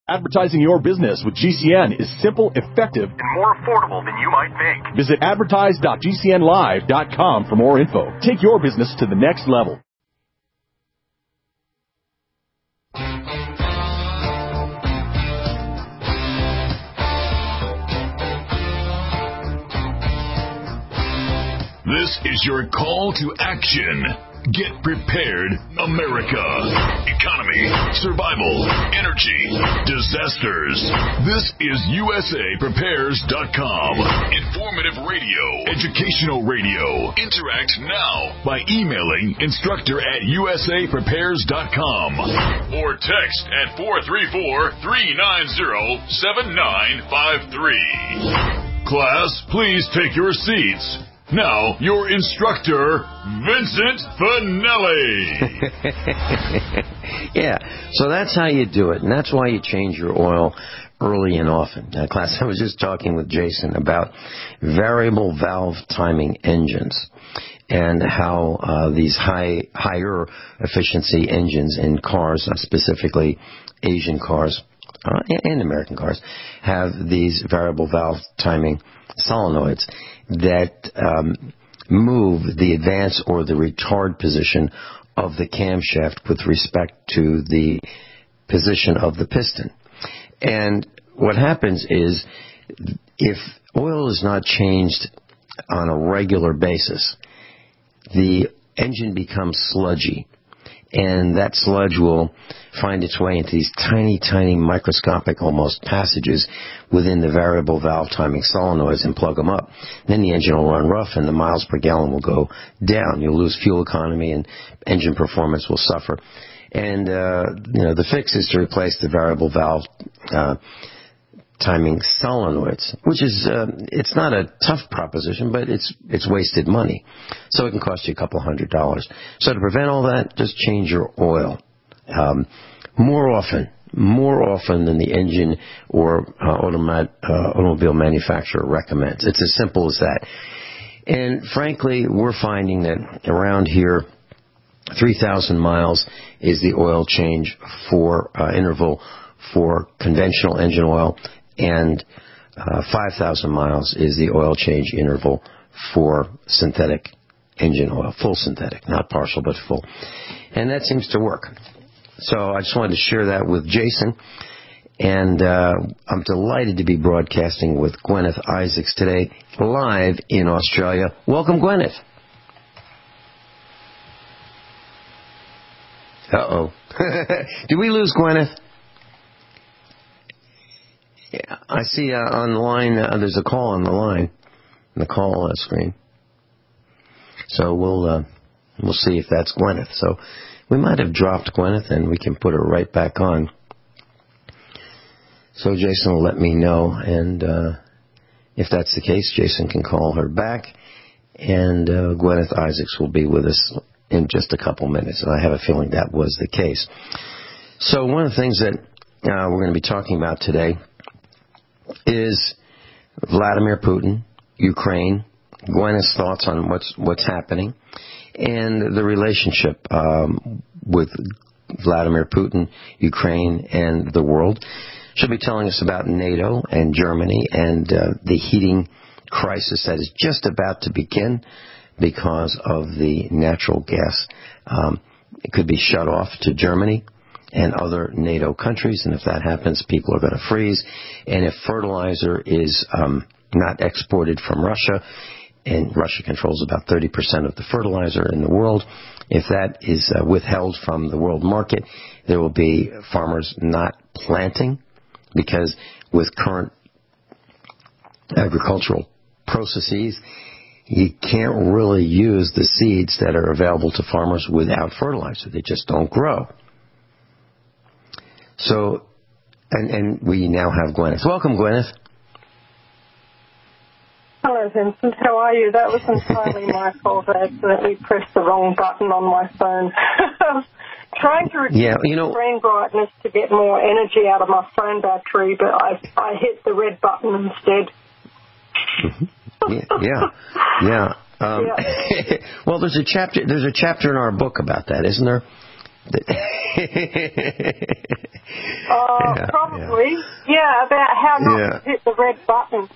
Advertising your business with GCN is simple, effective, and more affordable than you might think. Visit advertise.gcnlive.com for more info. Take your business to the next level. This is your call to action. Get prepared, America. Economy, survival, energy, disasters. This is USAPrepares.com. Informative radio, educational radio. Interact now by emailing instructor@USAPrepares.com or text at 434-390-7953. Class, please take your seats. Now, your instructor, Vincent Finelli. Yeah, so that's how you do it, and that's why you change your oil early and often. Now, class, I was just talking with Jason about variable valve timing engines and how these higher efficiency engines in cars, specifically Asian cars and American cars, have these variable valve timing solenoids that move the advance or the retard position of the camshaft with respect to the position of the piston. And what happens is, if oil is not changed on a regular basis, the engine becomes sludgy. And that sludge will find its way into these tiny, tiny, microscopic almost passages within the variable valve timing solenoids and plug them up. Then the engine will run rough and the miles per gallon will go down. You'll lose fuel economy and engine performance will suffer. And, the fix is to replace the variable valve timing solenoids, which is, it's not a tough proposition, but it's wasted money. So it can cost you a couple $100. So to prevent all that, just change your oil. More often than the engine or automobile manufacturer recommends. It's as simple as that. And frankly, we're finding that around here, 3,000 miles is the oil change for interval for conventional engine oil, and 5,000 miles is the oil change interval for synthetic engine oil, full synthetic, not partial but full. And that seems to work. So I just wanted to share that with Jason. And I'm delighted to be broadcasting with Gwyneth Isaacs today, live in Australia. Welcome, Gwyneth. Uh-oh. Did we lose Gwyneth? Yeah, I see on the line, there's a call on the line, on the call screen. So we'll see if that's Gwyneth. So we might have dropped Gwyneth, and we can put her right back on. So Jason will let me know, and if that's the case, Jason can call her back, and Gwyneth Isaacs will be with us in just a couple minutes, and I have a feeling that was the case. So one of the things that we're going to be talking about today is Vladimir Putin, Ukraine, Gwyneth's thoughts on what's happening, and the relationship with Vladimir Putin, Ukraine, and the world. She'll be telling us about NATO and Germany and the heating crisis that is just about to begin because of the natural gas. It could be shut off to Germany and other NATO countries, and if that happens, people are going to freeze. And if fertilizer is not exported from Russia, and Russia controls about 30% of the fertilizer in the world, if that is withheld from the world market, there will be farmers not planting, because with current agricultural processes, you can't really use the seeds that are available to farmers without fertilizer. They just don't grow. So, and we now have Gwyneth. Welcome, Gwyneth. Hello, Vincent. How are you? That was entirely my fault. I accidentally pressed the wrong button on my phone. I was trying to reduce the screen brightness to get more energy out of my phone battery, but I hit the red button instead. Yeah. Well, there's a chapter in our book about that, isn't there? Probably. Yeah, about how not to hit the red button.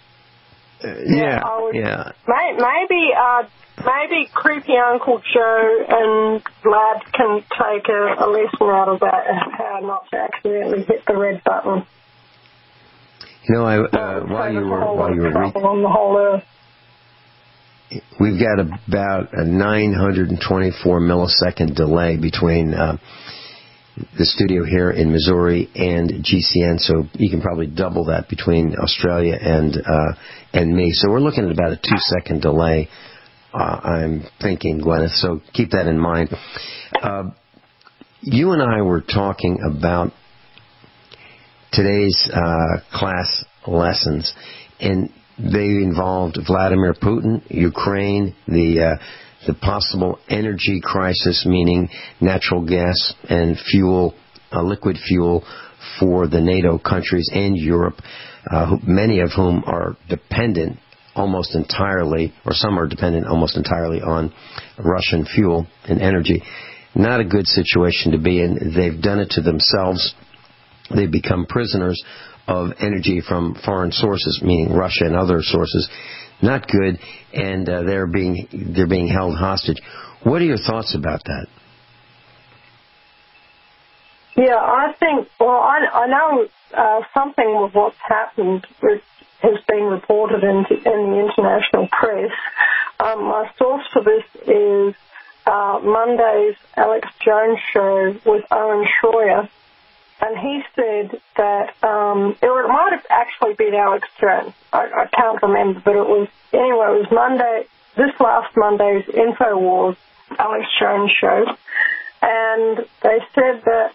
Maybe creepy Uncle Joe and Vlad can take a lesson out of that, how not to accidentally hit the red button. You know, while you were on the whole earth. We've got about a 924 millisecond delay between the studio here in Missouri and GCN, so you can probably double that between Australia and me. So we're looking at about a 2-second delay, I'm thinking, Gwyneth, so keep that in mind. You and I were talking about today's class lessons, and they involved Vladimir Putin, Ukraine, the possible energy crisis, meaning natural gas and fuel, liquid fuel for the NATO countries and Europe, many of whom are dependent almost entirely, or some are dependent almost entirely on Russian fuel and energy. Not a good situation to be in. They've done it to themselves. They've become prisoners of energy from foreign sources, meaning Russia and other sources. Not good, and they're being held hostage. What are your thoughts about that? Yeah, I think, I know something of what's happened has been reported in the international press. My source for this is Monday's Alex Jones show with Owen Schroyer, and he said that, it might have actually been Alex Jones. I can't remember, but it was Monday, this last Monday's InfoWars Alex Jones show. And they said that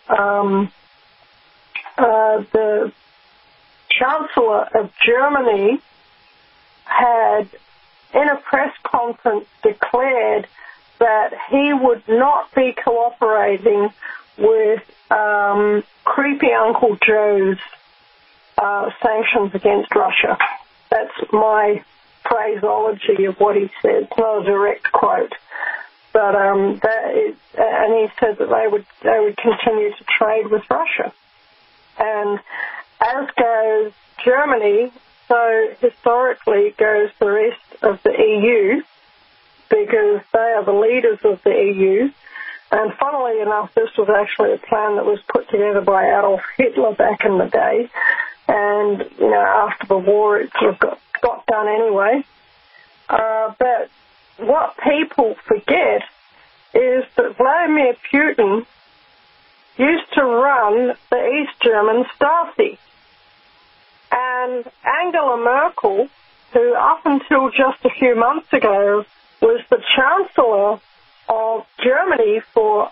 the Chancellor of Germany had, in a press conference, declared that he would not be cooperating with creepy Uncle Joe's sanctions against Russia. That's my phraseology of what he said. It's not a direct quote. But and he said that they would continue to trade with Russia. And as goes Germany, so historically goes the rest of the EU, because they are the leaders of the EU. And funnily enough, this was actually a plan that was put together by Adolf Hitler back in the day. And, after the war, it sort of got done anyway. But what people forget is that Vladimir Putin used to run the East German Stasi. And Angela Merkel, who up until just a few months ago was the Chancellor of Germany for,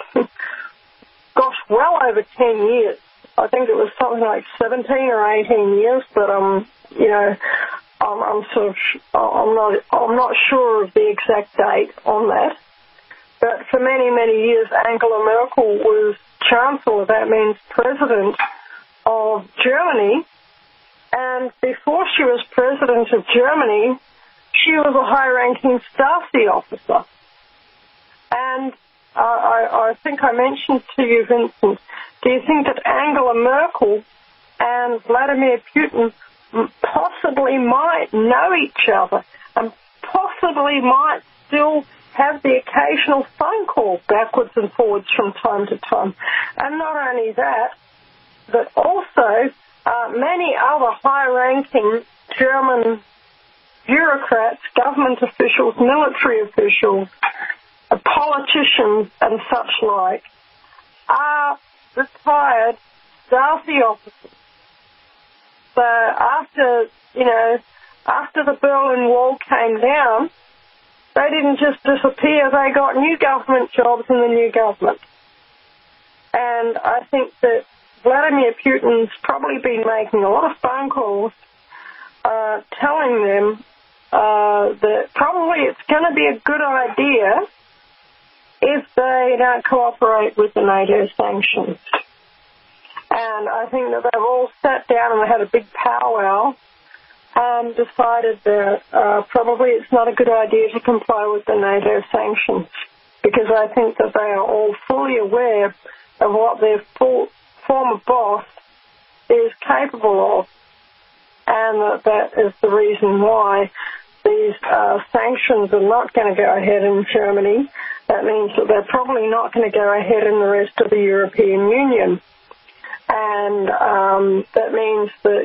well over 10 years. I think it was something like 17 or 18 years, but, I'm not sure of the exact date on that. But for many, many years, Angela Merkel was Chancellor, that means President of Germany. And before she was President of Germany, she was a high-ranking Stasi officer. And I think I mentioned to you, Vincent, do you think that Angela Merkel and Vladimir Putin possibly might know each other and possibly might still have the occasional phone call backwards and forwards from time to time? And not only that, but also many other high-ranking German bureaucrats, government officials, military officials, politicians and such like are retired Stasi officers. So after the Berlin Wall came down, they didn't just disappear, they got new government jobs in the new government. And I think that Vladimir Putin's probably been making a lot of phone calls telling them that probably it's going to be a good idea if they don't cooperate with the NATO sanctions. And I think that they've all sat down and had a big powwow and decided that probably it's not a good idea to comply with the NATO sanctions. because I think that they are all fully aware of what their former boss is capable of, and that is the reason why these sanctions are not going to go ahead in Germany. That means that they're probably not going to go ahead in the rest of the European Union. And that means that,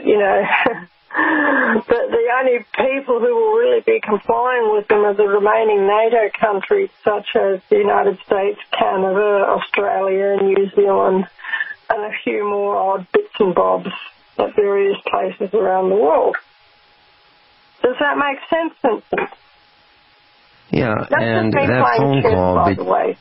that the only people who will really be complying with them are the remaining NATO countries, such as the United States, Canada, Australia, New Zealand, and a few more odd bits and bobs at various places around the world. Does that make sense, Vincent? Yeah, that's and that phone call, by the way.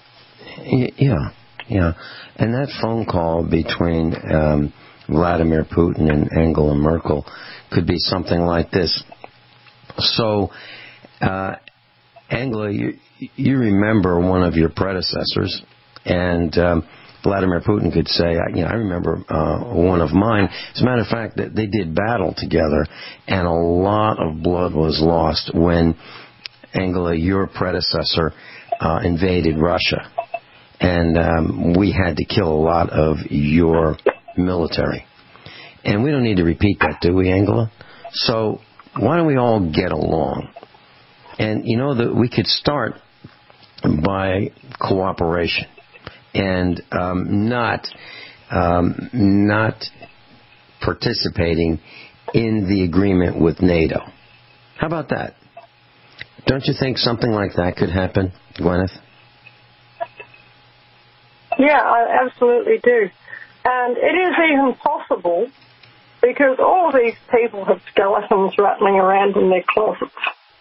Yeah, and that phone call between Vladimir Putin and Angela Merkel could be something like this. So, Angela, you remember one of your predecessors, and Vladimir Putin could say, I remember one of mine. As a matter of fact, they did battle together, and a lot of blood was lost when Angela, your predecessor, invaded Russia. And we had to kill a lot of your military. And we don't need to repeat that, do we, Angela? So why don't we all get along? And that we could start by cooperation and not participating in the agreement with NATO. How about that? Don't you think something like that could happen, Gwyneth? Yeah, I absolutely do. And it is even possible because all of these people have skeletons rattling around in their closets.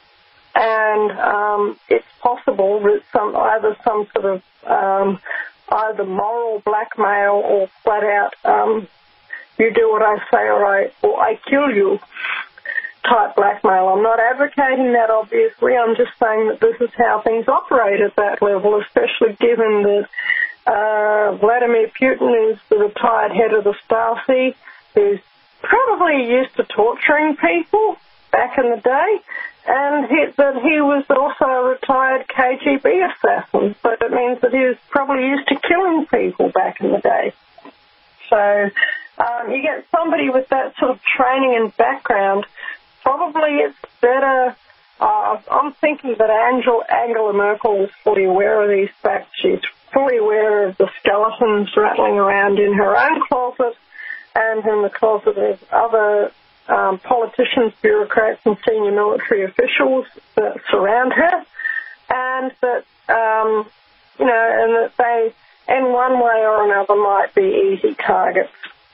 And it's possible that some sort of either moral blackmail or flat out you do what I say or I kill you type blackmail. I'm not advocating that, obviously. I'm just saying that this is how things operate at that level, especially given that Vladimir Putin is the retired head of the Stasi, who's probably used to torturing people back in the day, and that he was also a retired KGB assassin. So it means that he was probably used to killing people back in the day. So you get somebody with that sort of training and background, probably it's better. I'm thinking that Angela Merkel is fully aware of these facts. She's fully aware of the skeletons rattling around in her own closet and in the closet of other politicians, bureaucrats, and senior military officials that surround her, and that, and that they, in one way or another, might be easy targets.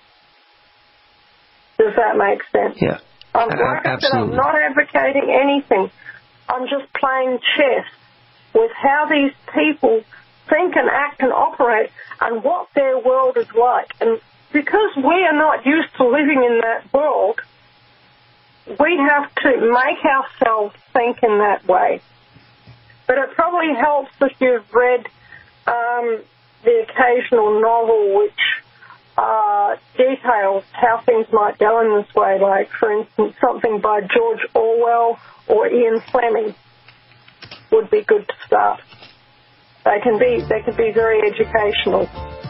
Does that make sense? Yeah. Like I said, absolutely. I'm not advocating anything. I'm just playing chess with how these people think and act and operate and what their world is like. And because we are not used to living in that world, we have to make ourselves think in that way. But it probably helps if you've read the occasional novel which details how things might go in this way, like, for instance, something by George Orwell or Ian Fleming would be good to start. They can be very educational.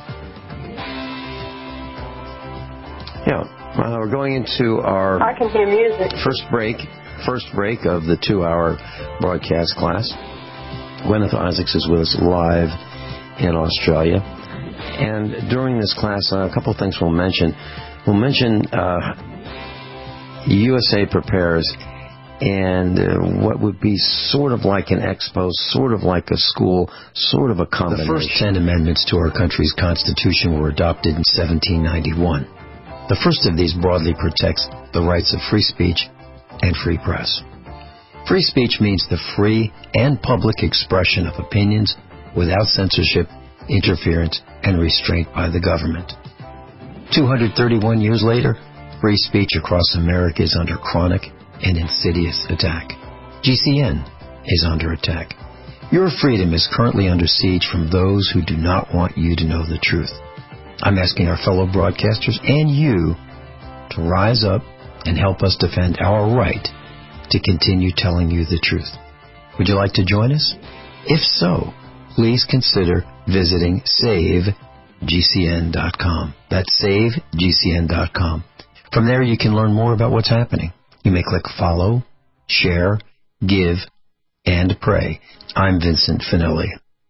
Yeah, we're going into our I can hear music. First break of the 2-hour broadcast class. Gwyneth Isaacs is with us live in Australia. And during this class, a couple of things we'll mention. We'll mention USA Prepares and what would be sort of like an expo, sort of like a school, sort of a combination. The first 10 amendments to our country's Constitution were adopted in 1791. The first of these broadly protects the rights of free speech and free press. Free speech means the free and public expression of opinions without censorship, interference, and restraint by the government. 231 years later, free speech across America is under chronic and insidious attack. GCN is under attack. Your freedom is currently under siege from those who do not want you to know the truth. I'm asking our fellow broadcasters and you to rise up and help us defend our right to continue telling you the truth. Would you like to join us? If so, please consider visiting SaveGCN.com. That's SaveGCN.com. From there, you can learn more about what's happening. You may click follow, share, give, and pray. I'm Vincent Finelli.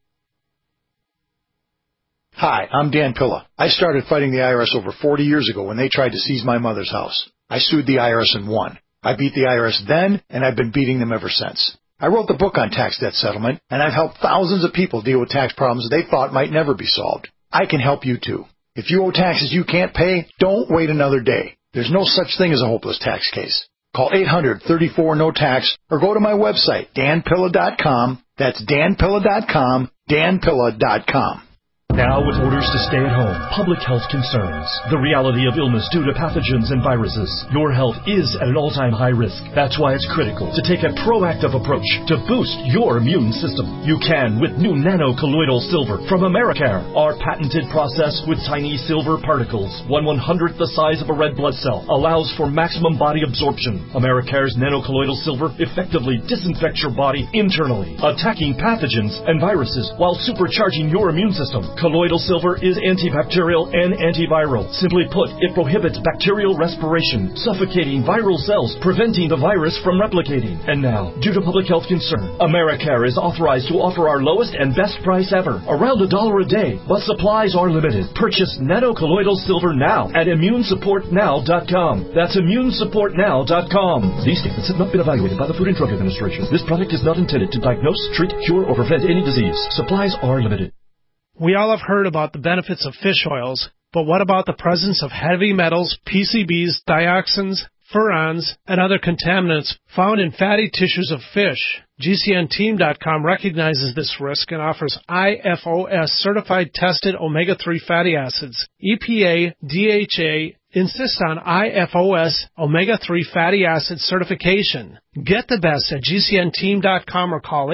Hi, I'm Dan Pilla. I started fighting the IRS over 40 years ago when they tried to seize my mother's house. I sued the IRS and won. I beat the IRS then, and I've been beating them ever since. I wrote the book on tax debt settlement, and I've helped thousands of people deal with tax problems they thought might never be solved. I can help you too. If you owe taxes you can't pay, don't wait another day. There's no such thing as a hopeless tax case. Call 800-34-NO-TAX or go to my website, danpilla.com. That's danpilla.com, danpilla.com. Now, with orders to stay at home, public health concerns, the reality of illness due to pathogens and viruses, your health is at an all-time high risk. That's why it's critical to take a proactive approach to boost your immune system. You can with new nano-colloidal silver from Americare. Our patented process with tiny silver particles, 1/100th the size of a red blood cell, allows for maximum body absorption. Americare's nano-colloidal silver effectively disinfects your body internally, attacking pathogens and viruses while supercharging your immune system. Colloidal silver is antibacterial and antiviral. Simply put, it prohibits bacterial respiration, suffocating viral cells, preventing the virus from replicating. And now, due to public health concern, Americare is authorized to offer our lowest and best price ever, around $1 a day, but supplies are limited. Purchase nano-colloidal silver now at immunesupportnow.com. That's immunesupportnow.com. These statements have not been evaluated by the Food and Drug Administration. This product is not intended to diagnose, treat, cure, or prevent any disease. Supplies are limited. We all have heard about the benefits of fish oils, but what about the presence of heavy metals, PCBs, dioxins, furans, and other contaminants found in fatty tissues of fish? GCNteam.com recognizes this risk and offers IFOS certified tested omega-3 fatty acids. EPA, DHA insist on IFOS omega-3 fatty acid certification. Get the best at GCNteam.com or call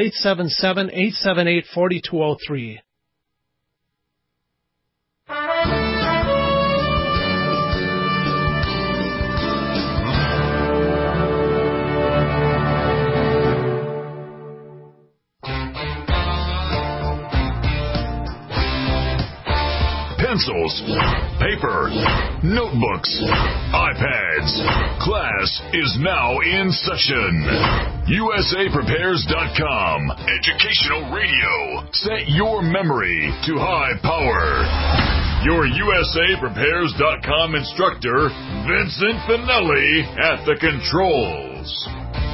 877-878-4203. Pencils, paper, notebooks, iPads. Class is now in session. USAPrepares.com. Educational radio. Set your memory to high power. Your USAPrepares.com instructor, Vincent Finelli, at the controls.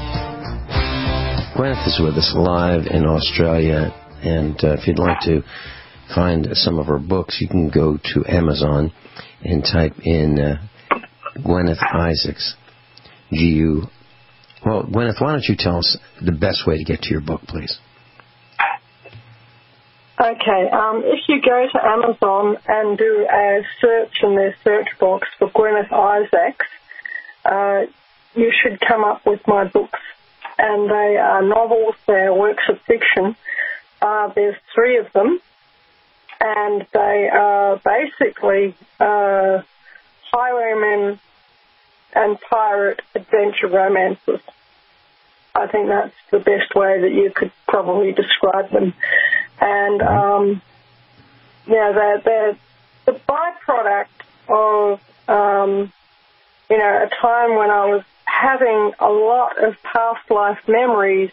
Gwyneth is with us live in Australia, and if you'd like to find some of her books, you can go to Amazon and type in Gwyneth Isaacs. Well, Gwyneth, why don't you tell us the best way to get to your book, please? Okay, if you go to Amazon and do a search in their search box for Gwyneth Isaacs, you should come up with my books. And they are novels, they are works of fiction. There's 3 of them. And they are basically highwaymen and pirate adventure romances. I think that's the best way that you could probably describe them. And, they're the byproduct of, a time when I was having a lot of past life memories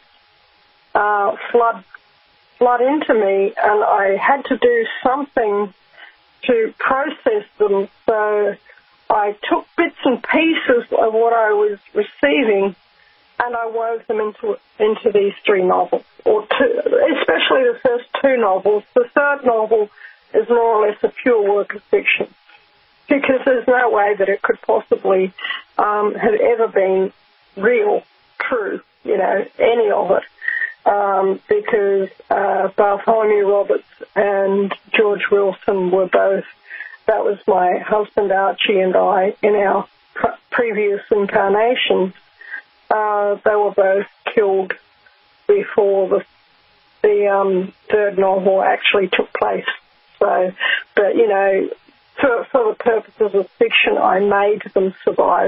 flood into me, and I had to do something to process them. So I took bits and pieces of what I was receiving, and I wove them into these 3 novels, or 2, especially the first 2 novels. The third novel is more or less a pure work of fiction, because there's no way that it could possibly have ever been real, true, any of it. Because Bartholomew Roberts and George Wilson were both, that was my husband Archie and I, in our previous incarnations, they were both killed before the third novel actually took place. So, but, for the purposes of fiction, I made them survive.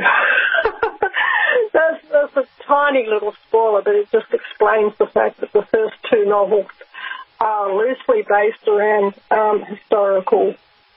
That's a tiny little spoiler, but it just explains the fact that the first 2 novels are loosely based around historical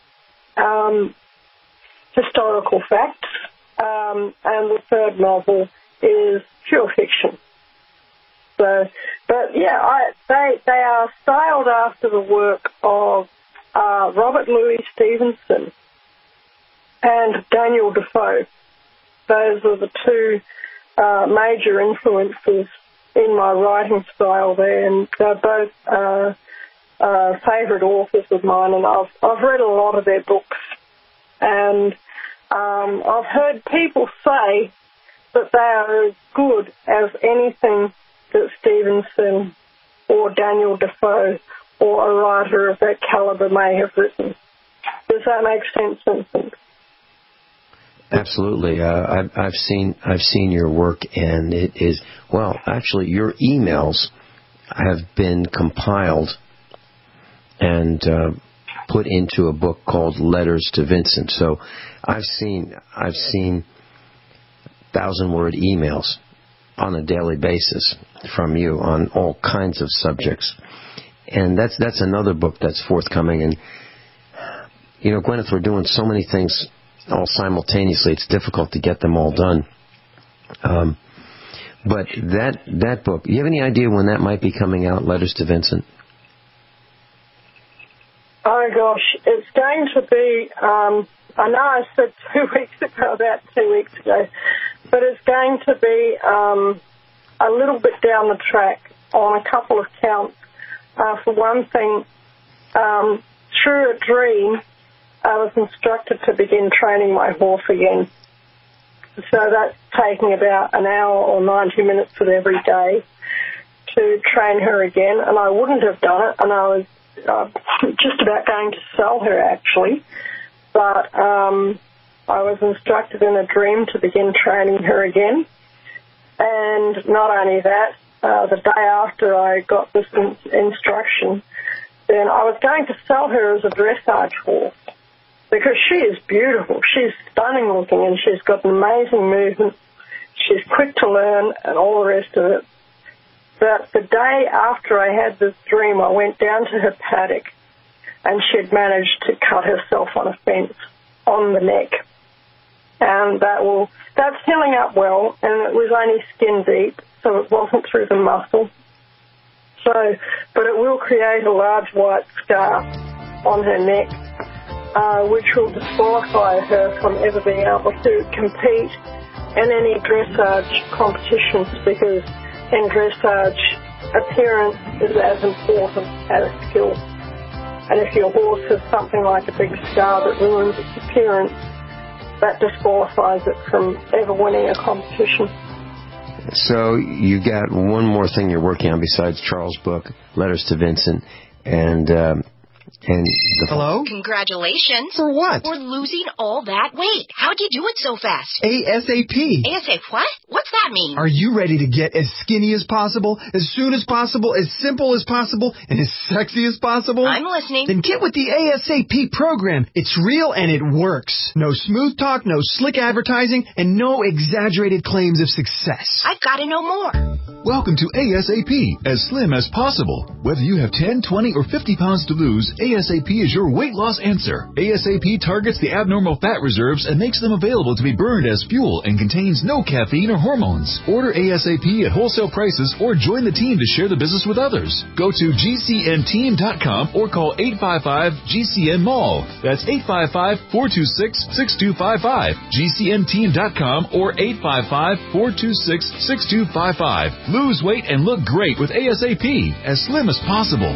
facts, and the third novel is pure fiction. So, but yeah, they are styled after the work of Robert Louis Stevenson and Daniel Defoe. Those are the two major influences in my writing style there, and they're both favourite authors of mine, and I've read a lot of their books, and I've heard people say that they are as good as anything that Stevenson or Daniel Defoe or a writer of that calibre may have written. Does that make sense, Vincent? Absolutely. I've seen your work, and it is, well, actually, your emails have been compiled and put into a book called Letters to Vincent. So I've seen 1,000-word emails on a daily basis from you on all kinds of subjects. And that's another book that's forthcoming. And, you know, Gwyneth, we're doing so many things all simultaneously. It's difficult to get them all done. But that book, do you have any idea when that might be coming out, Letters to Vincent? Oh, gosh, it's going to be, I know I said 2 weeks ago, about 2 weeks ago, but it's going to be a little bit down the track on a couple of counts. For one thing, through a dream, I was instructed to begin training my horse again. So that's taking about an hour or 90 minutes of every day to train her again, and I wouldn't have done it, and I was just about going to sell her, actually. But I was instructed in a dream to begin training her again. And not only that, the day after I got this instruction, then I was going to sell her as a dressage horse, because she is beautiful. She's stunning looking, and she's got an amazing movement. She's quick to learn and all the rest of it. But the day after I had this dream, I went down to her paddock, and she'd managed to cut herself on a fence on the neck. And that's healing up well, and it was only skin deep, so it wasn't through the muscle. But it will create a large white scar on her neck, which will disqualify her from ever being able to compete in any dressage competitions, because in dressage, appearance is as important as skill. And if your horse has something like a big scar that ruins its appearance, that disqualifies it from ever winning a competition. So you got one more thing you're working on besides Charles' book, Letters to Vincent, and Hello? Congratulations. For what? For losing all that weight. How'd you do it so fast? ASAP. ASAP what? What's that mean? Are you ready to get as skinny as possible, as soon as possible, as simple as possible, and as sexy as possible? I'm listening. Then get with the ASAP program. It's real and it works. No smooth talk, no slick advertising, and no exaggerated claims of success. I've got to know more. Welcome to ASAP, as slim as possible. Whether you have 10, 20, or 50 pounds to lose, ASAP is your weight loss answer. ASAP targets the abnormal fat reserves and makes them available to be burned as fuel and contains no caffeine or hormones. Order ASAP at wholesale prices or join the team to share the business with others. Go to GCNteam.com or call 855-GCN-MALL. That's 855-426-6255. GCNteam.com or 855-426-6255. Lose weight and look great with ASAP, as slim as possible.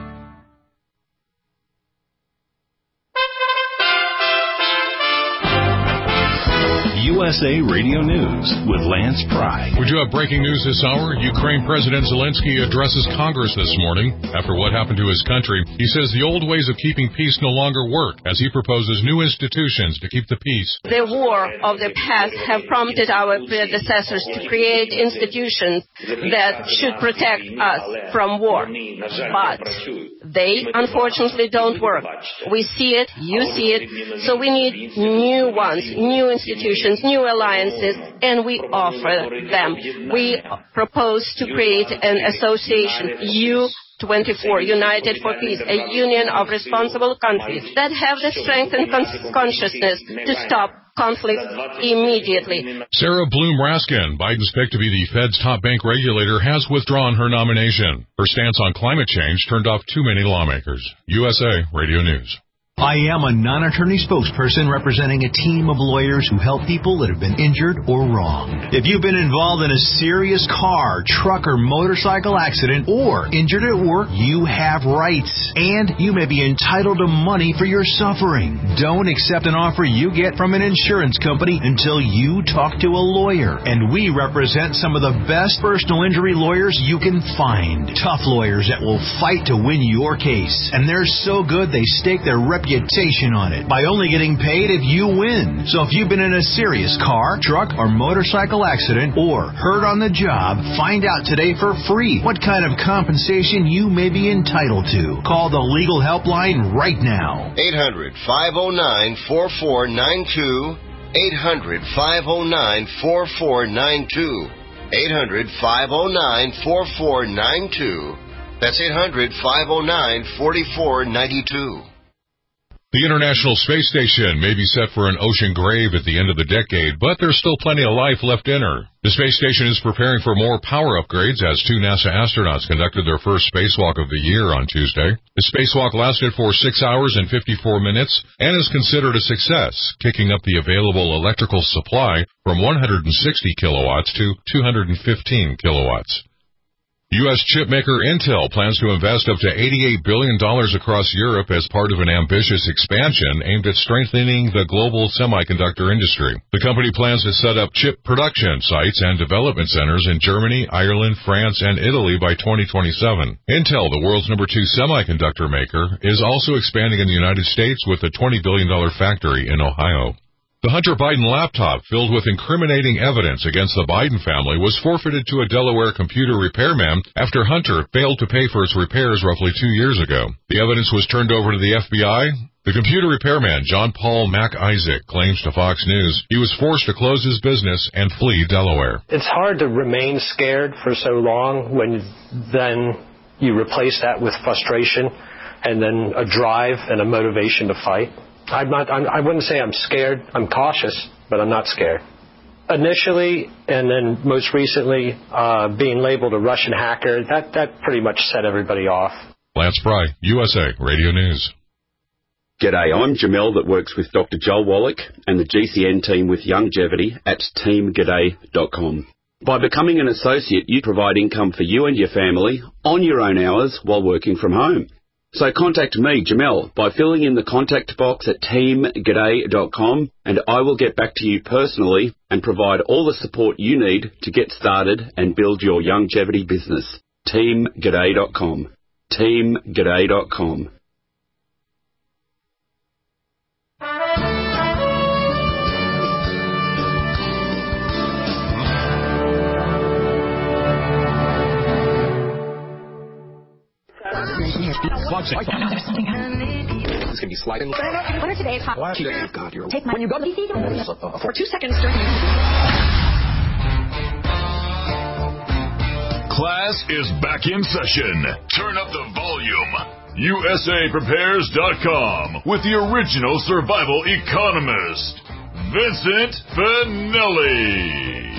USA Radio News with Lance Pry. We do have breaking news this hour. Ukraine President Zelensky addresses Congress this morning after what happened to his country. He says the old ways of keeping peace no longer work, as he proposes new institutions to keep the peace. The war of the past have prompted our predecessors to create institutions that should protect us from war. But they, unfortunately, don't work. We see it, you see it, so we need new ones, new institutions, new alliances, and we offer them. We propose to create an association, you 24, United for Peace, a union of responsible countries that have the strength and consciousness to stop conflict immediately. Sarah Bloom Raskin, Biden's pick to be the Fed's top bank regulator, has withdrawn her nomination. Her stance on climate change turned off too many lawmakers. USA Radio News. I am a non-attorney spokesperson representing a team of lawyers who help people that have been injured or wronged. If you've been involved in a serious car, truck, or motorcycle accident or injured at work, you have rights, and you may be entitled to money for your suffering. Don't accept an offer you get from an insurance company until you talk to a lawyer, and we represent some of the best personal injury lawyers you can find. Tough lawyers that will fight to win your case, and they're so good they stake their reputation on it by only getting paid if you win. So if you've been in a serious car, truck, or motorcycle accident or hurt on the job, find out today for free what kind of compensation you may be entitled to. Call the legal helpline right now. 800-509-4492. 800-509-4492. 800-509-4492. That's 800-509-4492. The International Space Station may be set for an ocean grave at the end of the decade, but there's still plenty of life left in her. The space station is preparing for more power upgrades as 2 NASA astronauts conducted their first spacewalk of the year on Tuesday. The spacewalk lasted for 6 hours and 54 minutes and is considered a success, kicking up the available electrical supply from 160 kilowatts to 215 kilowatts. U.S. chipmaker Intel plans to invest up to $88 billion across Europe as part of an ambitious expansion aimed at strengthening the global semiconductor industry. The company plans to set up chip production sites and development centers in Germany, Ireland, France, and Italy by 2027. Intel, the world's number 2 semiconductor maker, is also expanding in the United States with a $20 billion factory in Ohio. The Hunter Biden laptop, filled with incriminating evidence against the Biden family, was forfeited to a Delaware computer repairman after Hunter failed to pay for its repairs roughly 2 years ago. The evidence was turned over to the FBI. The computer repairman, John Paul MacIsaac, claims to Fox News he was forced to close his business and flee Delaware. It's hard to remain scared for so long when then you replace that with frustration and then a drive and a motivation to fight. I wouldn't say I'm scared. I'm cautious, but I'm not scared. Initially, and then most recently, being labeled a Russian hacker, that pretty much set everybody off. Lance Pry, USA Radio News. G'day, I'm Jamel that works with Dr. Joel Wallach and the GCN team with Longevity at teamg'day.com. By becoming an associate, you provide income for you and your family on your own hours while working from home. So contact me, Jamel, by filling in the contact box at teamg'day.com, and I will get back to you personally and provide all the support you need to get started and build your longevity business. teamg'day.com. teamg'day.com. It's going to be sliding. What are today's hot? God, you're take my when you go to DC for 2 seconds during. Class is back in session. Turn up the volume. USAPrepares.com with the original survival economist, Vincent Finelli.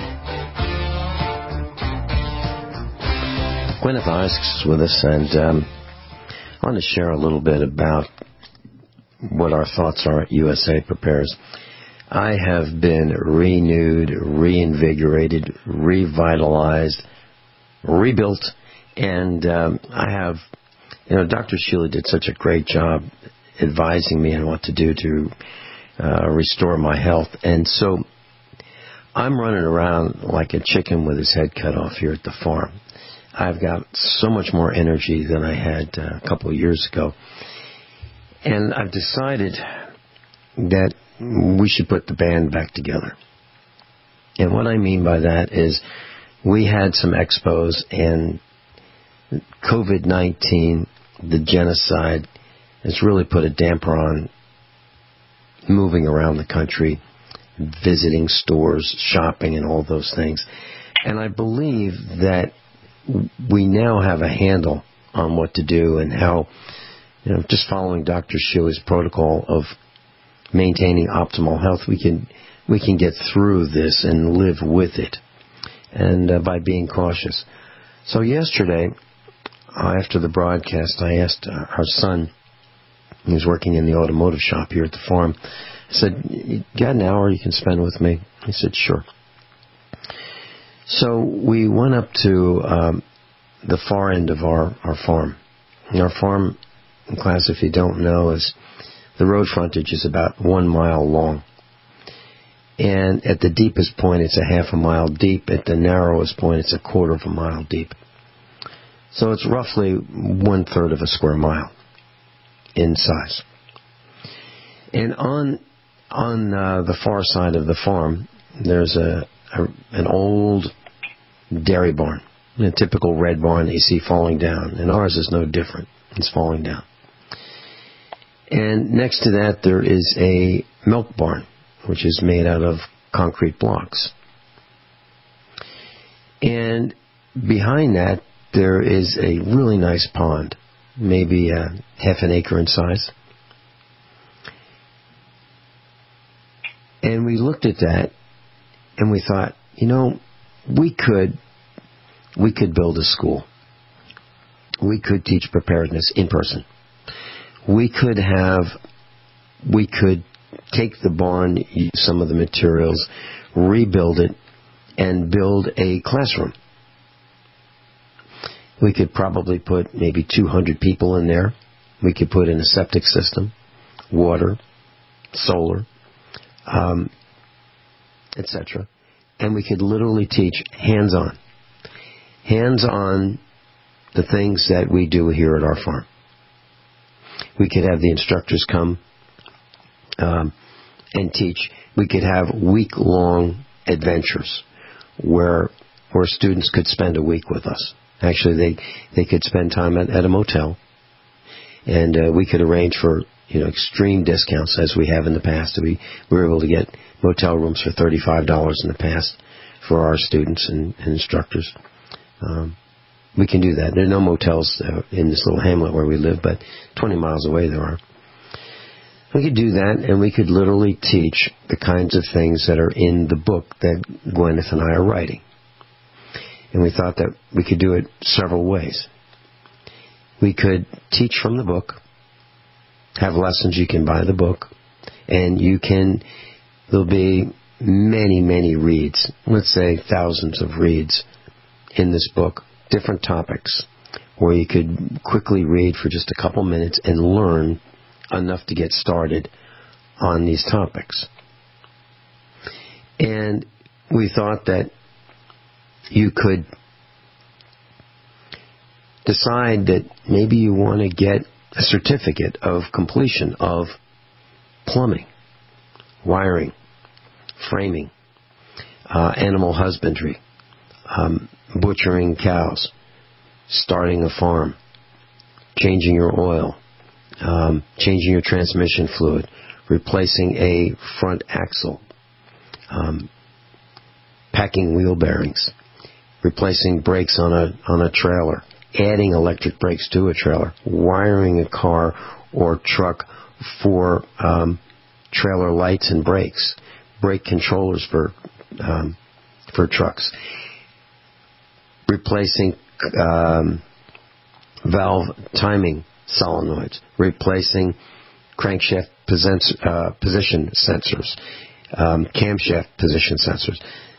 Gwyneth Isaacs is with us, and I want to share a little bit about what our thoughts are at USA Prepares. I have been renewed, reinvigorated, revitalized, rebuilt, and I have, Dr. Sheila did such a great job advising me on what to do to restore my health. And so I'm running around like a chicken with his head cut off here at the farm. I've got so much more energy than I had a couple of years ago. And I've decided that we should put the band back together. And what I mean by that is we had some expos, and COVID-19, the genocide, has really put a damper on moving around the country, visiting stores, shopping, and all those things. And I believe that we now have a handle on what to do and how, just following Dr. Shua's protocol of maintaining optimal health, we can get through this and live with it, and by being cautious. So yesterday, after the broadcast, I asked our son, he was working in the automotive shop here at the farm, I said, "You got an hour you can spend with me?" He said, "Sure." So we went up to the far end of our farm. And our farm, in class, if you don't know, is the road frontage is about 1 mile long. And at the deepest point, it's a half a mile deep. At the narrowest point, it's a quarter of a mile deep. So it's roughly 1/3 of a square mile in size. And on the far side of the farm, there's an old dairy barn, a typical red barn that you see falling down. And ours is no different. It's falling down. And next to that, there is a milk barn, which is made out of concrete blocks. And behind that, there is a really nice pond, maybe half an acre in size. And we looked at that, and we thought, we could build a school. We could teach preparedness in person. We could take the barn, use some of the materials, rebuild it, and build a classroom. We could probably put maybe 200 people in there. We could put in a septic system, water, solar, etc. And we could literally teach hands-on the things that we do here at our farm. We could have the instructors come and teach. We could have week-long adventures where students could spend a week with us. Actually, they could spend time at a motel, and we could arrange for extreme discounts, as we have in the past. We were able to get motel rooms for $35 in the past for our students and instructors. We can do that. There are no motels in this little hamlet where we live, but 20 miles away there are. We could do that, and we could literally teach the kinds of things that are in the book that Gwyneth and I are writing. And we thought that we could do it several ways. We could teach from the book, have lessons. You can buy the book, and there'll be many, many reads, let's say thousands of reads in this book, different topics, where you could quickly read for just a couple minutes and learn enough to get started on these topics. And we thought that you could decide that maybe you want to get a certificate of completion of plumbing, wiring, framing, animal husbandry, butchering cows, starting a farm, changing your oil, changing your transmission fluid, replacing a front axle, packing wheel bearings, replacing brakes on a trailer, adding electric brakes to a trailer, wiring a car or truck for trailer lights and brakes, brake controllers for trucks, replacing valve timing solenoids, replacing crankshaft position sensors, camshaft position sensors,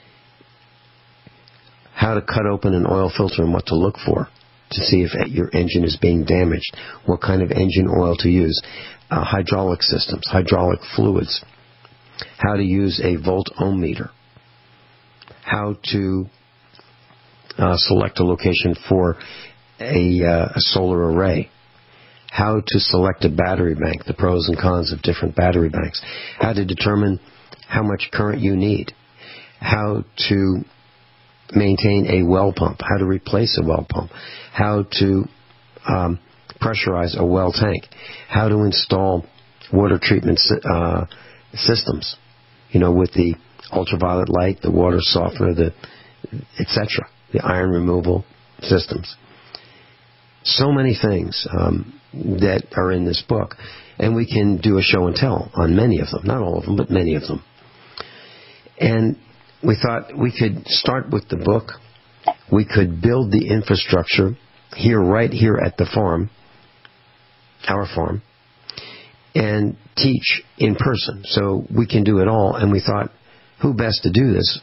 how to cut open an oil filter and what to look for to see if your engine is being damaged, what kind of engine oil to use, hydraulic systems, hydraulic fluids, how to use a volt-ohm meter, how to select a location for a solar array, how to select a battery bank, the pros and cons of different battery banks, how to determine how much current you need, how to maintain a well pump, how to replace a well pump, how to pressurize a well tank, how to install water treatment systems, with the ultraviolet light, the water softener, etc., the iron removal systems. So many things that are in this book. And we can do a show and tell on many of them. Not all of them, but many of them. And we thought we could start with the book. We could build the infrastructure right here at the farm, our farm, and teach in person. So we can do it all. And we thought, who best to do this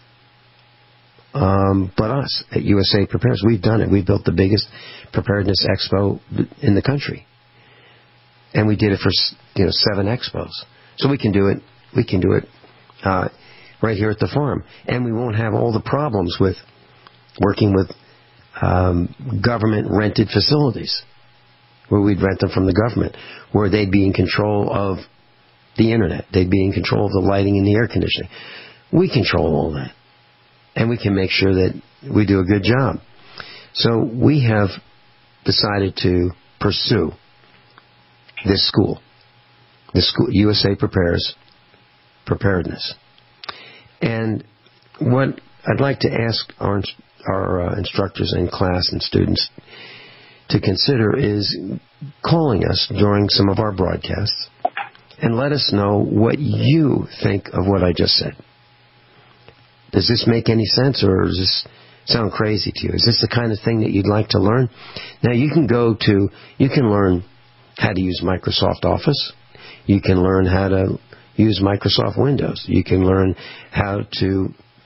but us at USA Prepares? We've done it. We built the biggest preparedness expo in the country. And we did it for 7 expos. So we can do it. We can do it right here at the farm. And we won't have all the problems with working with government-rented facilities, where we'd rent them from the government, where they'd be in control of the internet. They'd be in control of the lighting and the air conditioning. We control all that. And we can make sure that we do a good job. So we have decided to pursue this school, USA Prepares Preparedness. And what I'd like to ask our instructors in class and students to consider is calling us during some of our broadcasts and let us know what you think of what I just said. Does this make any sense, or does this sound crazy to you? Is this the kind of thing that you'd like to learn? Now, you can learn how to use Microsoft Office. You can learn how to use Microsoft Windows. You can learn how to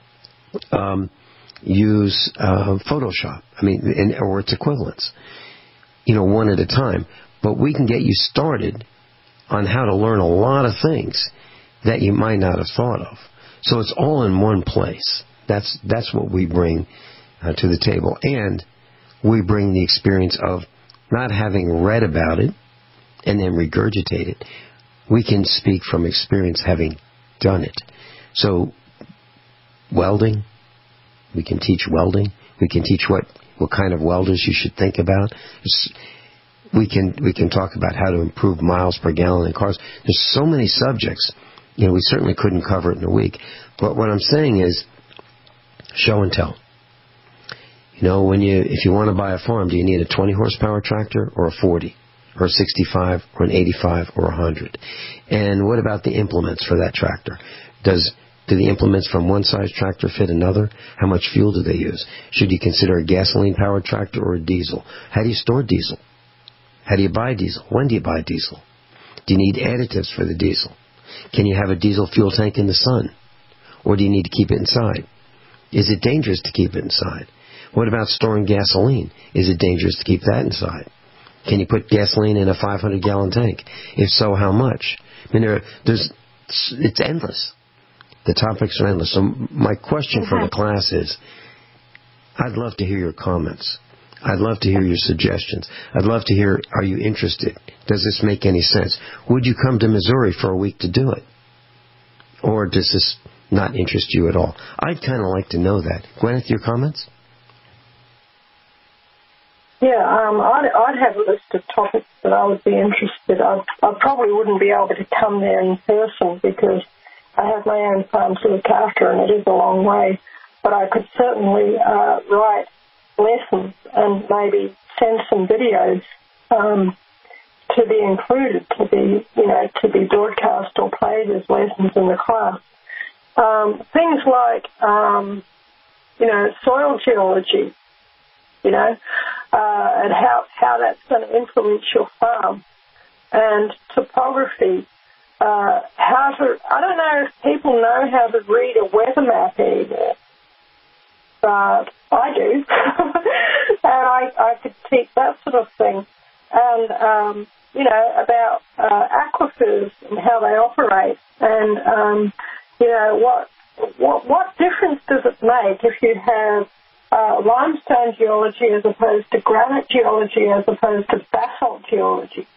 use Photoshop, or its equivalents, one at a time. But we can get you started on how to learn a lot of things that you might not have thought of. So it's all in one place. That's what we bring to the table. And we bring the experience of not having read about it and then regurgitate it. We can speak from experience having done it. So welding, we can teach welding. We can teach what kind of welders you should think about. We can talk about how to improve miles per gallon in cars. There's so many subjects. We certainly couldn't cover it in a week. But what I'm saying is show and tell. If you want to buy a farm, do you need a 20 horsepower tractor or a 40 or a 65 or an 85 or 100? And what about the implements for that tractor? Do the implements from one size tractor fit another? How much fuel do they use? Should you consider a gasoline-powered tractor or a diesel? How do you store diesel? How do you buy diesel? When do you buy diesel? Do you need additives for the diesel? Can you have a diesel fuel tank in the sun? Or do you need to keep it inside? Is it dangerous to keep it inside? What about storing gasoline? Is it dangerous to keep that inside? Can you put gasoline in a 500-gallon tank? If so, how much? It's endless. The topics are endless. So my question for the class is, I'd love to hear your comments. I'd love to hear your suggestions. I'd love to hear, are you interested? Does this make any sense? Would you come to Missouri for a week to do it? Or does this not interest you at all? I'd kind of like to know that. Gwyneth, your comments? Yeah, I'd have a list of topics that I would be interested. I probably wouldn't be able to come there in person because I have my own farm to look after, and it is a long way. But I could certainly write lessons and maybe send some videos to be included, to be broadcast or played as lessons in the class. Things like, soil geology, and how that's going to influence your farm, and topography. I don't know if people know how to read a weather map anymore, but I do. And I could teach that sort of thing. And, about aquifers and how they operate. And, what difference does it make if you have limestone geology as opposed to granite geology as opposed to basalt geology?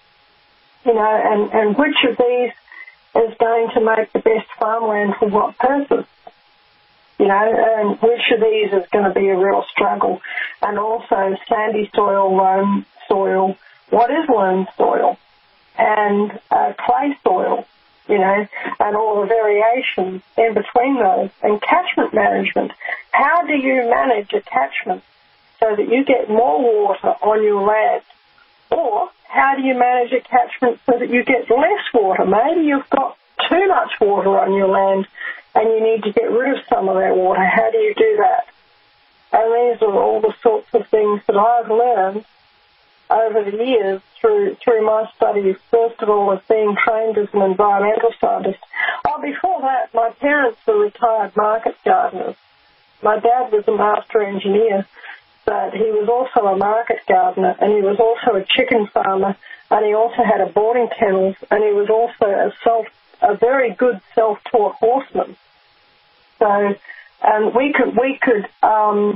And which of these is going to make the best farmland for what purpose? And which of these is going to be a real struggle? And also sandy soil, loam soil, what is loam soil? And clay soil, and all the variations in between those. And catchment management. How do you manage a catchment so that you get more water on your land? Or how do you manage a catchment so that you get less water? Maybe you've got too much water on your land and you need to get rid of some of that water. How do you do that? And these are all the sorts of things that I've learned over the years through my studies, first of all, as being trained as an environmental scientist. Oh, before that, my parents were retired market gardeners. My dad was a master engineer, but he was also a market gardener, and he was also a chicken farmer, and he also had a boarding kennels, and he was also a very good self-taught horseman. So, and we could have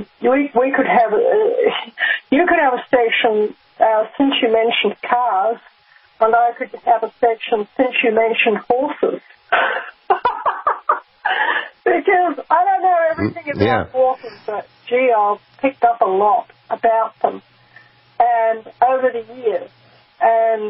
you could have a section since you mentioned cars, and I could have a section since you mentioned horses. Because I don't know everything about horses, but gee, I've picked up a lot about them, and over the years, and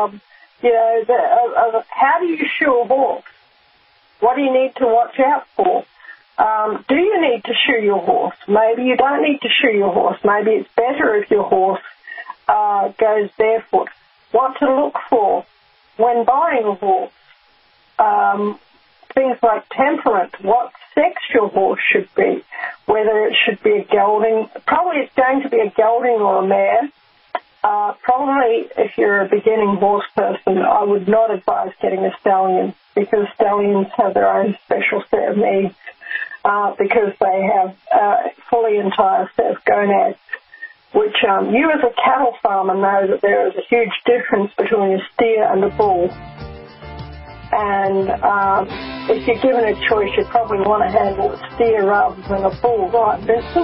how do you shoe a horse? What do you need to watch out for? Do you need to shoe your horse? Maybe you don't need to shoe your horse. Maybe it's better if your horse goes barefoot. What to look for when buying a horse? Things like temperament, what sex your horse should be, whether it should be a gelding. Probably it's going to be a gelding or a mare. Probably if you're a beginning horse person, I would not advise getting a stallion, because stallions have their own special set of needs, because they have a fully entire set of gonads, which you as a cattle farmer know that there is a huge difference between a steer and a bull. And if you're given a choice, you probably want to handle a steer rather than a bull, right, Vincent?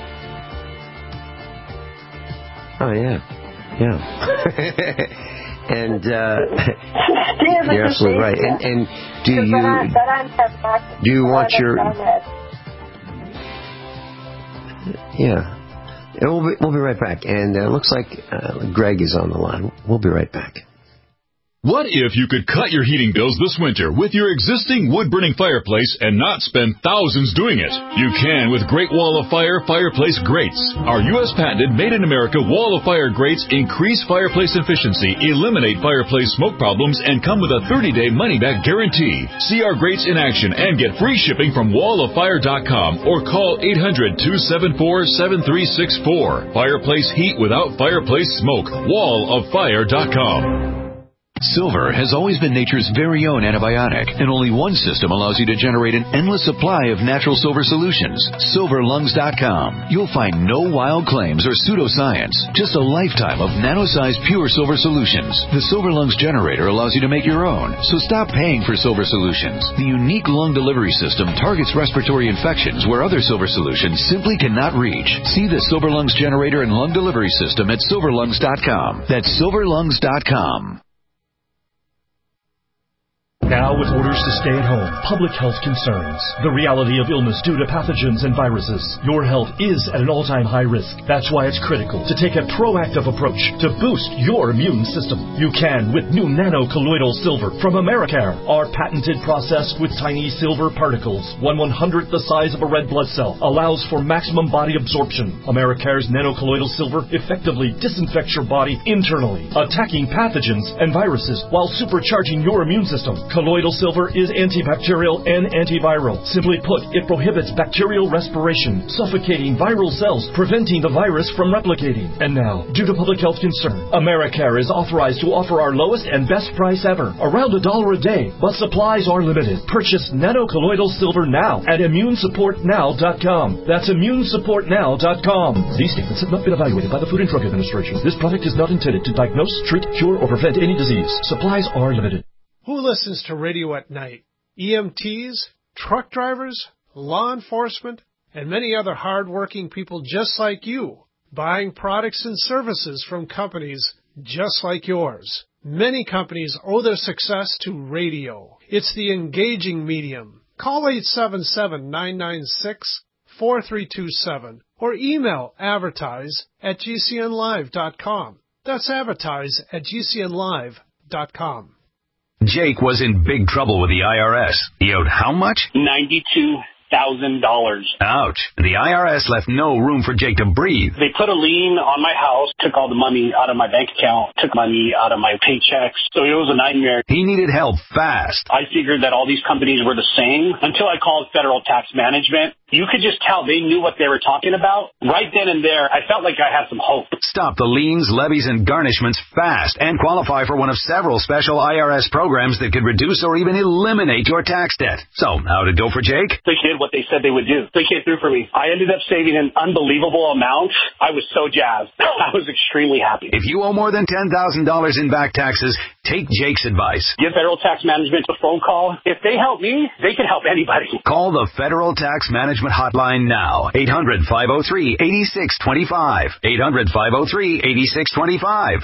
Oh, yeah. And you're absolutely right. And do you want your... Yeah. And we'll be right back. And it looks like Greg is on the line. We'll be right back. What if you could cut your heating bills this winter with your existing wood-burning fireplace and not spend thousands doing it? You can with Great Wall of Fire fireplace grates. Our U.S. patented made-in-America Wall of Fire grates increase fireplace efficiency, eliminate fireplace smoke problems, and come with a 30-day money-back guarantee. See our grates in action and get free shipping from walloffire.com or call 800-274-7364. Fireplace heat without fireplace smoke. walloffire.com. Silver has always been nature's very own antibiotic, and only one system allows you to generate an endless supply of natural silver solutions. SilverLungs.com. You'll find no wild claims or pseudoscience, just a lifetime of nano-sized pure silver solutions. The Silver Lungs generator allows you to make your own, so stop paying for silver solutions. The unique lung delivery system targets respiratory infections where other silver solutions simply cannot reach. See the Silver Lungs generator and lung delivery system at SilverLungs.com. That's SilverLungs.com. Now with orders to stay at home, public health concerns, the reality of illness due to pathogens and viruses, your health is at an all-time high risk. That's why it's critical to take a proactive approach to boost your immune system. You can with new nano-colloidal silver from Americare. Our patented process with tiny silver particles, 1/100th the size of a red blood cell, allows for maximum body absorption. Americare's nano-colloidal silver effectively disinfects your body internally, attacking pathogens and viruses while supercharging your immune system. Colloidal silver is antibacterial and antiviral. Simply put, it prohibits bacterial respiration, suffocating viral cells, preventing the virus from replicating. And now, due to public health concern, Americare is authorized to offer our lowest and best price ever, around $1 a day, but supplies are limited. Purchase nano-colloidal silver now at ImmuneSupportNow.com. That's ImmuneSupportNow.com. These statements have not been evaluated by the Food and Drug Administration. This product is not intended to diagnose, treat, cure, or prevent any disease. Supplies are limited. Who listens to radio at night? EMTs, truck drivers, law enforcement, and many other hard-working people just like you, buying products and services from companies just like yours. Many companies owe their success to radio. It's the engaging medium. Call 877-996-4327 or email advertise@gcnlive.com. That's advertise@gcnlive.com. Jake was in big trouble with the IRS. He owed how much? $92,000. Ouch. The IRS left no room for Jake to breathe. They put a lien on my house, took all the money out of my bank account, took money out of my paychecks. So it was a nightmare. He needed help fast. I figured that all these companies were the same until I called Federal Tax Management. You could just tell they knew what they were talking about. Right then and there, I felt like I had some hope. Stop the liens, levies, and garnishments fast and qualify for one of several special IRS programs that could reduce or even eliminate your tax debt. So, how'd it go for Jake? They did what they said they would do. They came through for me. I ended up saving an unbelievable amount. I was so jazzed. I was extremely happy. If you owe more than $10,000 in back taxes, take Jake's advice. Give Federal Tax Management a phone call. If they help me, they can help anybody. Call the Federal Tax Management hotline now. 800-503-8625. 800-503-8625.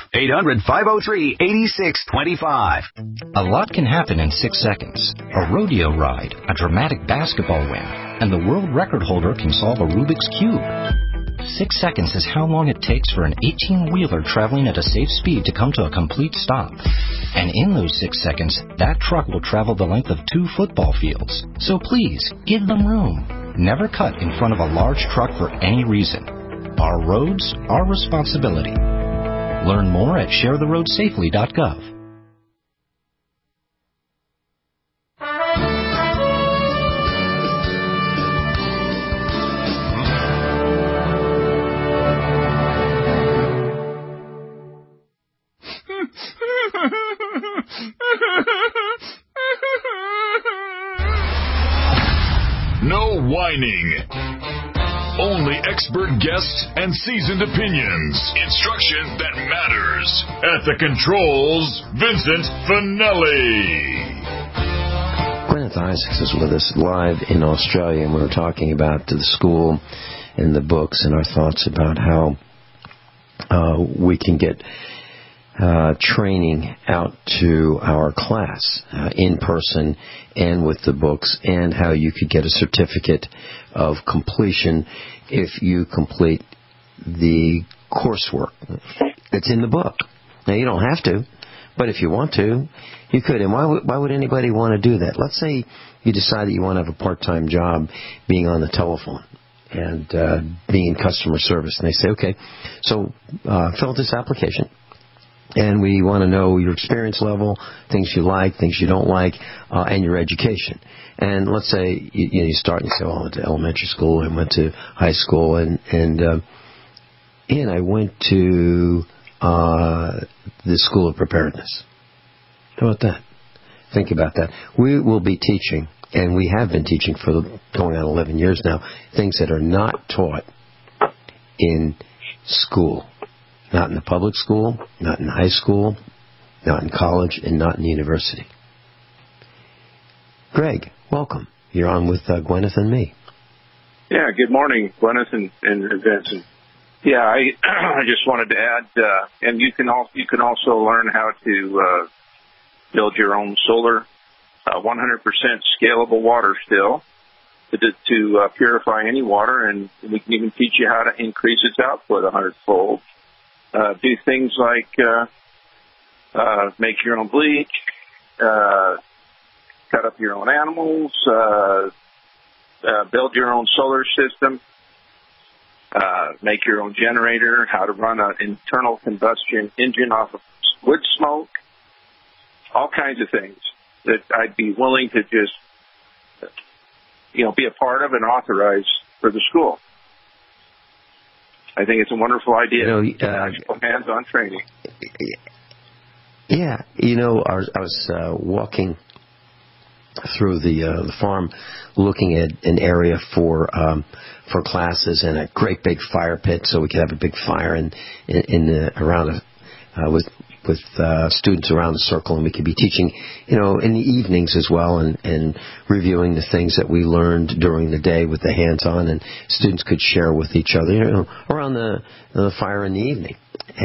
800-503-8625. A lot can happen in 6 seconds. A rodeo ride, a dramatic basketball win, and the world record holder can solve a Rubik's Cube. 6 seconds is how long it takes for an 18-wheeler traveling at a safe speed to come to a complete stop. And in those 6 seconds, that truck will travel the length of 2 football fields. So please, give them room. Never cut in front of a large truck for any reason. Our roads, our responsibility. Learn more at sharetheroadsafely.gov. No whining. Only expert guests and seasoned opinions. Instruction that matters. At the controls, Vincent Finelli. Gwyneth Isaacs is with us live in Australia, and we were talking about the school and the books and our thoughts about how we can get training out to our class in person and with the books, and how you could get a certificate of completion if you complete the coursework that's in the book. Now, you don't have to, but if you want to, you could. And why would anybody want to do that? Let's say you decide that you want to have a part-time job being on the telephone and being in customer service, and they say, okay, so fill out this application. And we want to know your experience level, things you like, things you don't like, and your education. And let's say you start and you say, well, I went to elementary school, I went to high school, and I went to the School of Preparedness. How about that? Think about that. We will be teaching, and we have been teaching for going on 11 years now, things that are not taught in school. Not in the public school, not in high school, not in college, and not in university. Greg, welcome. You're on with Gwyneth and me. Yeah, good morning, Gwyneth and Vincent. Yeah, I just wanted to add, and you can also learn how to build your own solar, 100% scalable water still to purify any water, and we can even teach you how to increase its output 100-fold. Do things like make your own bleach, cut up your own animals, build your own solar system, make your own generator, how to run an internal combustion engine off of wood smoke, all kinds of things that I'd be willing to just, be a part of and authorize for the school. I think it's a wonderful idea. Hands-on training. Yeah, I was walking through the farm, looking at an area for classes and a great big fire pit, so we could have a big fire with students around the circle, and we could be teaching, in the evenings as well, and reviewing the things that we learned during the day with the hands-on, and students could share with each other, around the fire in the evening.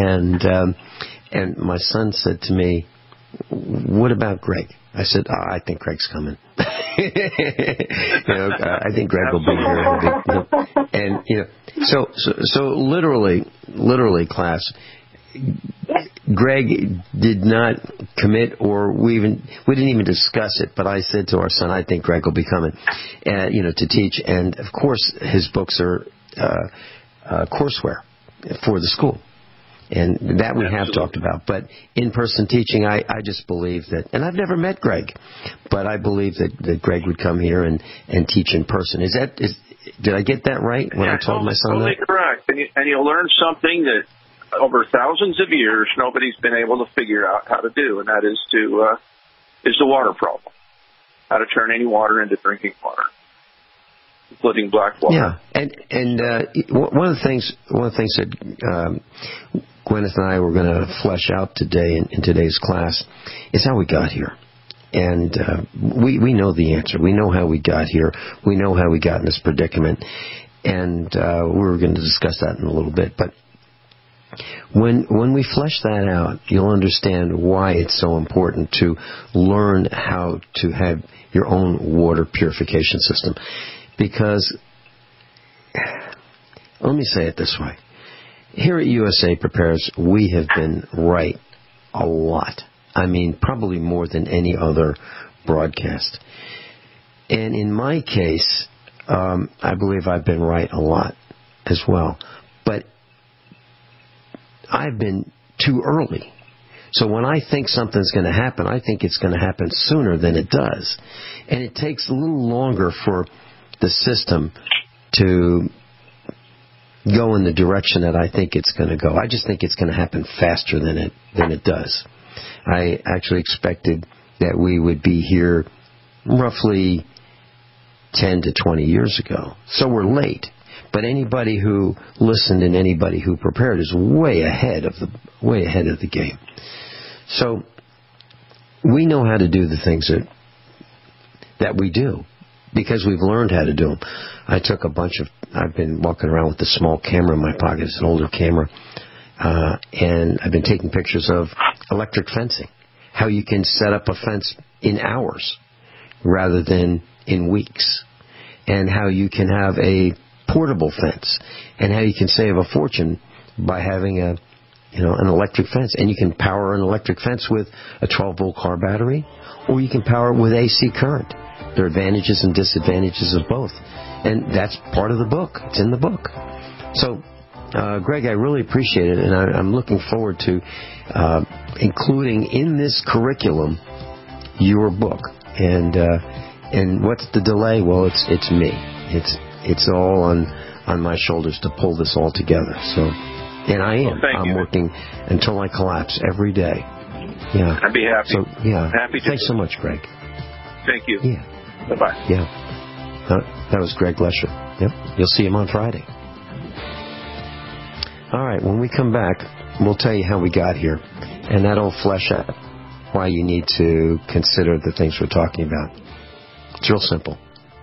And my son said to me, "What about Greg?" I said, "I think Greg's coming." I think Greg will be here. And so literally, class. Greg did not commit, or we didn't even discuss it. But I said to our son, I think Greg will be coming, to teach. And of course, his books are courseware for the school, and that we have talked about. But in-person teaching, I just believe that, and I've never met Greg, but I believe that Greg would come here and teach in person. Did I get that right when I told my son that? Totally correct. And you'll learn something that over thousands of years nobody's been able to figure out how to do, and that is the water problem. How to turn any water into drinking water, including black water. Yeah, and one of the things that Gwyneth and I were going to flesh out today in today's class is how we got here. And we know the answer. We know how we got here. We know how we got in this predicament. And we're going to discuss that in a little bit. But when we flesh that out, you'll understand why it's so important to learn how to have your own water purification system. Because, let me say it this way. Here at USA Prepares, we have been right a lot. I mean, probably more than any other broadcast. And in my case, I believe I've been right a lot as well. But I've been too early. So when I think something's going to happen, I think it's going to happen sooner than it does. And it takes a little longer for the system to go in the direction that I think it's going to go. I just think it's going to happen faster than it does. I actually expected that we would be here roughly 10 to 20 years ago. So we're late. But anybody who listened and anybody who prepared is way ahead of the game. So we know how to do the things that we do because we've learned how to do them. I've been walking around with a small camera in my pocket. It's an older camera. And I've been taking pictures of electric fencing, how you can set up a fence in hours rather than in weeks, and how you can have a portable fence, and how you can save a fortune by having an electric fence. And you can power an electric fence with a 12-volt car battery, or you can power it with AC current. There are advantages and disadvantages of both, and that's part of the book. It's in the book. So, Greg, I really appreciate it, and I'm looking forward to including in this curriculum your book. And what's the delay? Well, it's me. It's all on my shoulders to pull this all together. So, and I am. Well, I'm working until I collapse every day. Yeah. I'd be happy. So, yeah. Happy to. Thanks so much, Greg. Thank you. Yeah. Bye-bye. Yeah. That was Greg Lesher. Yep. You'll see him on Friday. All right. When we come back, we'll tell you how we got here, and that'll flesh out why you need to consider the things we're talking about. It's real simple.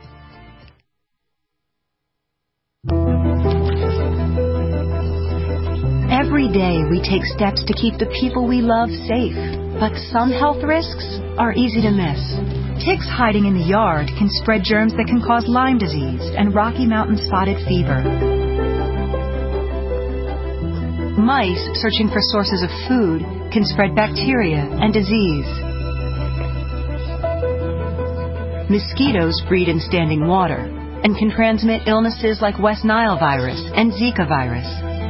Every day we take steps to keep the people we love safe, but some health risks are easy to miss. Ticks hiding in the yard can spread germs that can cause Lyme disease and Rocky Mountain spotted fever. Mice searching for sources of food can spread bacteria and disease. Mosquitoes breed in standing water and can transmit illnesses like West Nile virus and Zika virus.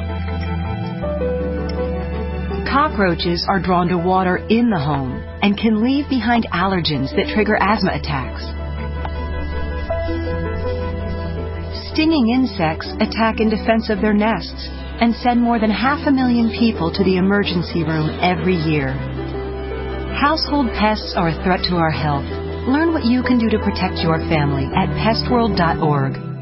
Cockroaches are drawn to water in the home and can leave behind allergens that trigger asthma attacks. Stinging insects attack in defense of their nests and send more than 500,000 people to the emergency room every year. Household pests are a threat to our health. Learn what you can do to protect your family at pestworld.org.